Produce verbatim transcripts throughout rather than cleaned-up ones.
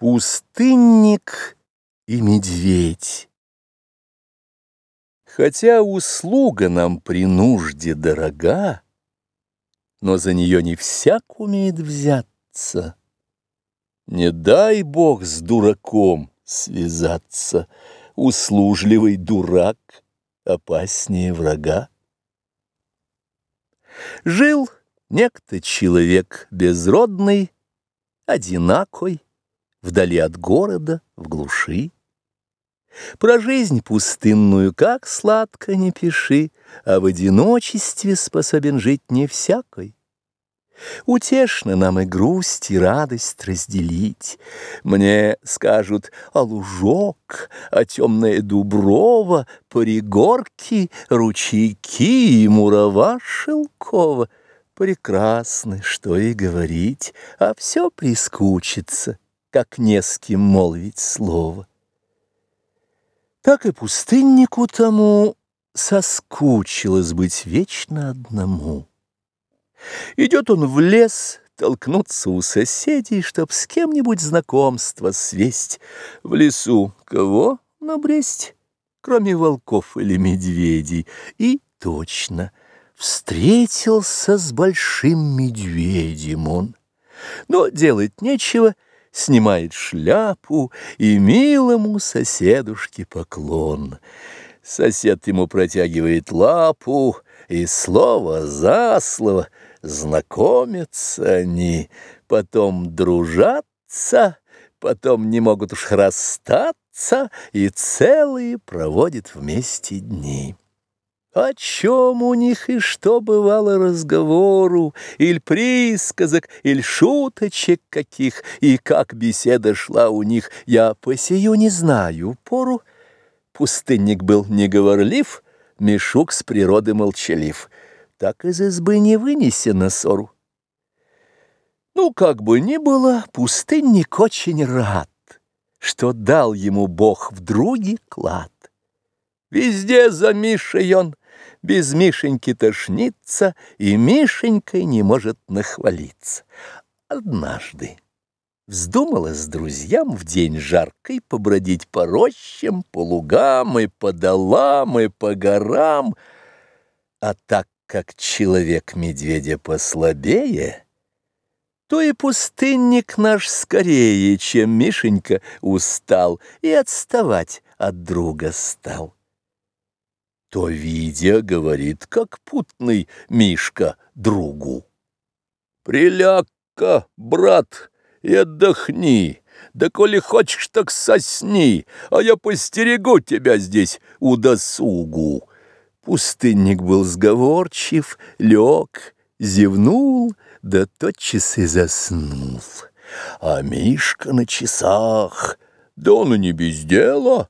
Пустынник и медведь. Хотя услуга нам при нужде дорога, но за нее не всяк умеет взяться. Не дай Бог с дураком связаться, услужливый дурак опаснее врага. Жил некто человек безродный, одинакой, вдали от города, в глуши. Про жизнь пустынную как сладко не пиши, а в одиночестве способен жить не всякой. Утешно нам и грусть, и радость разделить. Мне скажут: а лужок, а темная дуброва, пригорки, ручейки и мурава шелкова. Прекрасно, что и говорить, а все прискучится, как не с кем молвить слово. Так и пустыннику тому соскучилось быть вечно одному. Идет он в лес толкнуться у соседей, чтоб с кем-нибудь знакомство свесть. В лесу кого набресть, кроме волков или медведей? И точно встретился с большим медведем он. Но делать нечего, снимает шляпу и милому соседушке поклон. Сосед ему протягивает лапу, и слово за слово знакомятся они, потом дружатся, потом не могут уж расстаться и целые проводят вместе дни. О чем у них и что бывало разговору, иль присказок, иль шуточек каких, и как беседа шла у них, я по сию не знаю пору. Пустынник был неговорлив, Мишук с природы молчалив. Так из избы не вынесено ссору. Ну, как бы ни было, пустынник очень рад, что дал ему Бог в друге клад. Везде за Мишей он, без Мишеньки тошнится, и Мишенькой не может нахвалиться. Однажды вздумалось друзьям в день жаркий побродить по рощам, по лугам и по долам и по горам. А так как человек медведя послабее, то и пустынник наш скорее, чем Мишенька, устал и отставать от друга стал. То, видя, говорит, как путный Мишка другу: «Приляг-ка, брат, и отдохни, да коли хочешь, так сосни, а я постерегу тебя здесь у досугу». Пустынник был сговорчив, лег, зевнул, да тотчас и заснул. А Мишка на часах, да он и не без дела.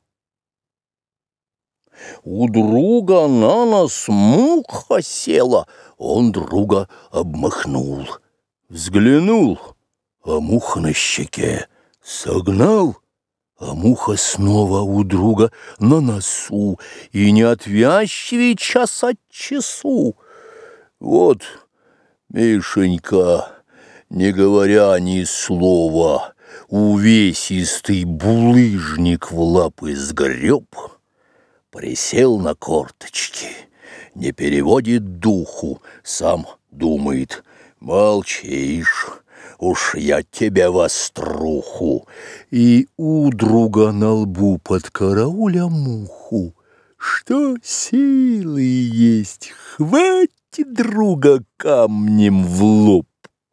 У друга на нос муха села, он друга обмахнул. Взглянул, а муха на щеке, согнал, а муха снова у друга на носу, и не отвязчивей час от часу. Вот Мишенька, не говоря ни слова, увесистый булыжник в лапы сгреб, присел на корточки, не переводит духу, сам думает: молчишь, уж я тебя в оструху. И у друга на лбу подкарауля муху. Что силы есть, хватит друга камнем в лоб.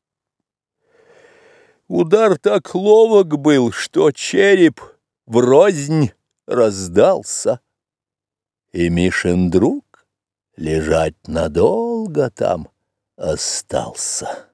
Удар так ловок был, что череп врознь раздался. И Мишин друг лежать надолго там остался.